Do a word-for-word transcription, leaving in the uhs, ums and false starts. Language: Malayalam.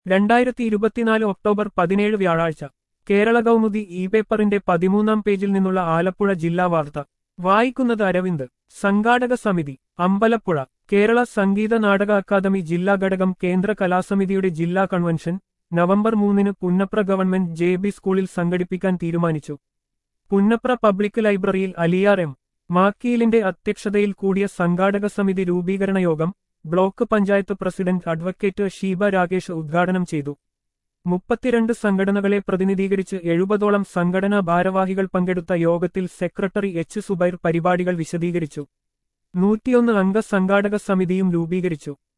രണ്ടായിരത്തി ഇരുപത്തിനാല് ഒക്ടോബർ പതിനേഴ് വ്യാഴാഴ്ച കേരള കൗമുദി ഇ പേപ്പറിന്റെ പതിമൂന്നാം പേജിൽ നിന്നുള്ള ആലപ്പുഴ ജില്ലാ വാർത്ത വായിക്കുന്നത് അരവിന്ദ്. സംഘാടക സമിതി അമ്പലപ്പുഴ. കേരള സംഗീത നാടക അക്കാദമി ജില്ലാ ഘടകം കേന്ദ്ര കലാസമിതിയുടെ ജില്ലാ കൺവെൻഷൻ നവംബർ മൂന്നിന് പുന്നപ്ര ഗവൺമെന്റ് ജെ ബി സ്കൂളിൽ സംഘടിപ്പിക്കാൻ തീരുമാനിച്ചു. പുന്നപ്ര പബ്ലിക് ലൈബ്രറിയിൽ അലിയാർ എം മാക്കീലിന്റെ അധ്യക്ഷതയിൽ കൂടിയ സംഘാടക സമിതി രൂപീകരണ യോഗം block panchayat president advocate Sheeba Rakesh ഉദ്ഘാടനം ചെയ്തു. മുപ്പത്തിരണ്ട് സംഘടനകളെ പ്രതിനിധീകരിച്ച് എഴുപതോളം സംഘടനാ ഭാരവാഹികൾ പങ്കെടുത്ത യോഗത്തിൽ സെക്രട്ടറി എച്ച് സുബൈർ പരിപാടികൾ വിശദീകരിച്ചു. നൂറ്റിയൊന്ന് അംഗ സംഘാടക സമിതിയും രൂപീകരിച്ചു.